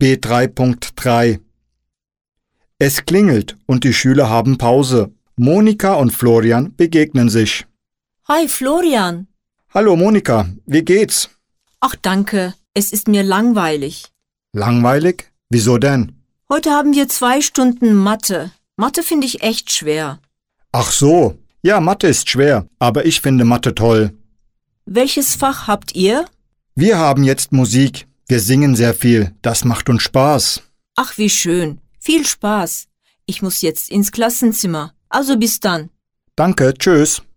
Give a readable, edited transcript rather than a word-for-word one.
B3.3. Es klingelt und die Schüler haben Pause. Monika und Florian begegnen sich. Hi Florian. Hallo Monika, wie geht's? Ach danke, es ist mir langweilig. Langweilig? Wieso denn? Heute haben wir 2 Stunden Mathe. Mathe finde ich echt schwer. Ach so, ja, Mathe ist schwer, aber ich finde Mathe toll. Welches Fach habt ihr? Wir haben jetzt Musik. Wir singen sehr viel. Das macht uns Spaß. Ach wie schön, viel Spaß. Ich muss jetzt ins Klassenzimmer. Also bis dann. Danke, tschüss.